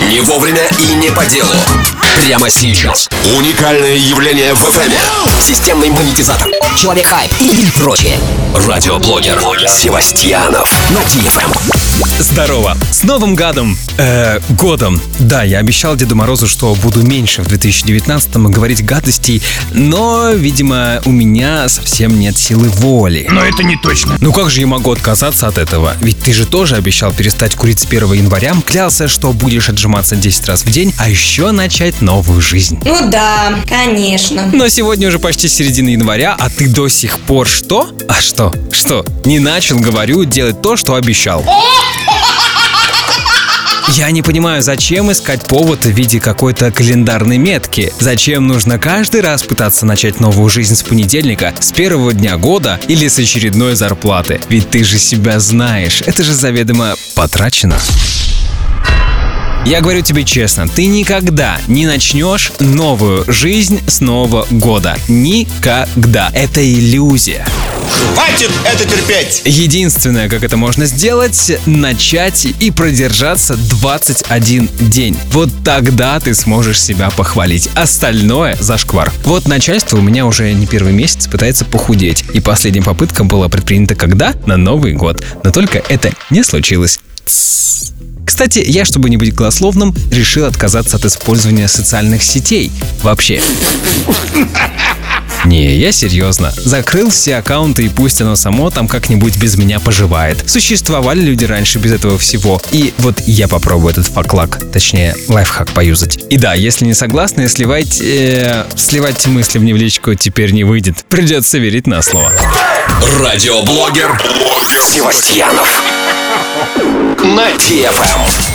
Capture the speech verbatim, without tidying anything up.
Не вовремя и не по делу. Прямо сейчас. Уникальное явление в эф эм. Системный монетизатор, Человек-хайп и прочее. Радиоблогер Севастьянов на ди эф эм. Здорово! С Новым годом! Э, годом. Да, я обещал Деду Морозу, что буду меньше в две тысячи девятнадцатом говорить гадостей, но, видимо, у меня совсем нет силы воли. Но это не точно. Ну как же я могу отказаться от этого? Ведь ты же тоже обещал перестать курить с первого января, клялся, что будешь отжиматься десять раз в день, а еще начать новую жизнь. Ну да, конечно. Но сегодня уже почти середина января, а ты до сих пор что? А что? Что? Не начал, говорю, делать то, что обещал. Я не понимаю, зачем искать повод в виде какой-то календарной метки? Зачем нужно каждый раз пытаться начать новую жизнь с понедельника, с первого дня года или с очередной зарплаты? Ведь ты же себя знаешь, это же заведомо потрачено. Я говорю тебе честно, ты никогда не начнешь новую жизнь с Нового года. Никогда. Это иллюзия. Хватит это терпеть! Единственное, как это можно сделать, начать и продержаться двадцать один день. Вот тогда ты сможешь себя похвалить. Остальное зашквар. Вот начальство у меня уже не первый месяц пытается похудеть. И последняя попытка была предпринята когда? На Новый год. Но только это не случилось. Кстати, я, чтобы не быть голословным, решил отказаться от использования социальных сетей. Вообще. Не, я серьезно. Закрыл все аккаунты, и пусть оно само там как-нибудь без меня поживает. Существовали люди раньше без этого всего. И вот я попробую этот факлак, точнее, лайфхак поюзать. И да, если не согласны, сливать... Э, сливать мысли мне в личку теперь не выйдет. Придется верить на слово. Радиоблогер Севастьянов на ди эф эм.